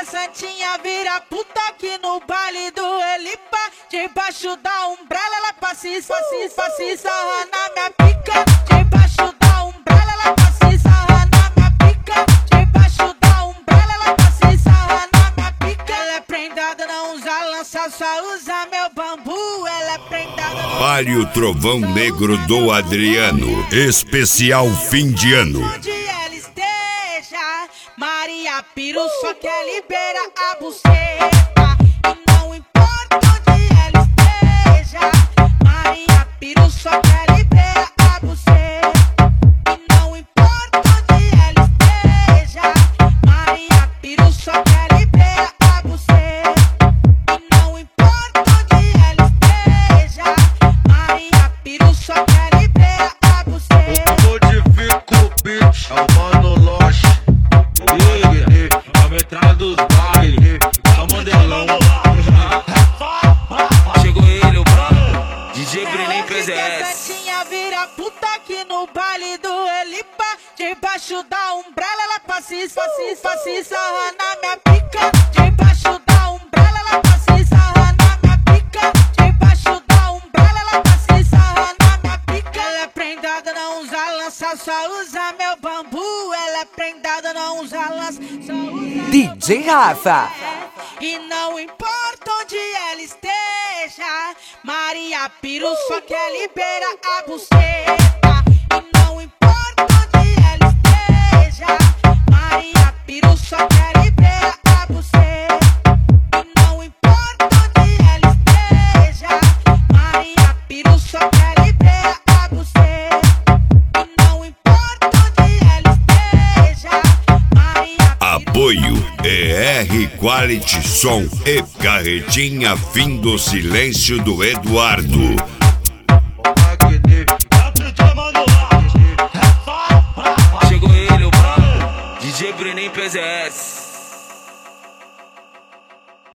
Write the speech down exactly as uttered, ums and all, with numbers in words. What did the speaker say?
a santinha vira puta aqui no baile do Elipa. Debaixo da umbrella ela passa e passa, passa e sarra na minha pica. Debaixo da umbrella ela passa e sarra na minha pica. Debaixo da umbrella ela passa e sarra na minha pica. Ela é prendada, não usa lança, só usa meu bambu. Ela é prendada, não Pare o Trovão Negro do Adriano, especial fim de ano. onde ela esteja. Maria Piru só quer liberar a buceta. E não importa onde ela esteja. Maria Piru só quer liberar a buceta. E não importa onde ela esteja. Maria Piru só quer liberar a buceta. E não importa onde ela esteja. Maria Piru só quer liberar a buceta. Modifico o beat, é o Mano Loche. A metralha dos bailes, é o Mandelão. Chegou ele, o brabo, D J Brenin P Z S. Santinha vira puta aqui no baile do Elipa. Debaixo da umbrella ela passa e passa e passa e sarra na minha pica. Debaixo da umbrella ela passa e sarra na minha pica. Debaixo da umbrella ela passa e sarra na minha pica. Ela é prendada, não usa lança, só usa meu bambu. Ela é prendada, não usa lança, só usa D J Rafa. e não importa onde ela esteja. Maria Piru só quer liberar a buceta. E não importa onde ela esteja. Maria Piru só quer liberar a buceta. E não importa onde ela esteja. Maria Piru só quer liberar a buceta. E não importa onde ela esteja. Maria Apoio E R Quality Som e Carretinha Fim do Silêncio do Eduardo. Chegou ele, o brabo, D J Brenin P Z S.